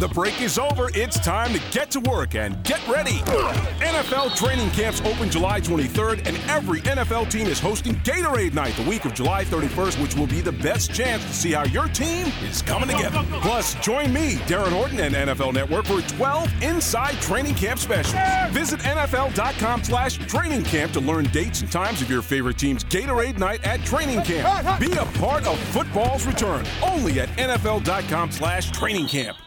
The break is over. It's time to get to work and get ready. NFL training camps open July 23rd, and every NFL team is hosting Gatorade Night the week of July 31st, which will be the best chance to see how your team is coming together. Plus, join me, Darren Horton, and NFL Network for 12 Inside Training Camp specials. Visit NFL.com/training camp to learn dates and times of your favorite team's Gatorade Night at training camp. Be a part of football's return, only at NFL.com/training camp.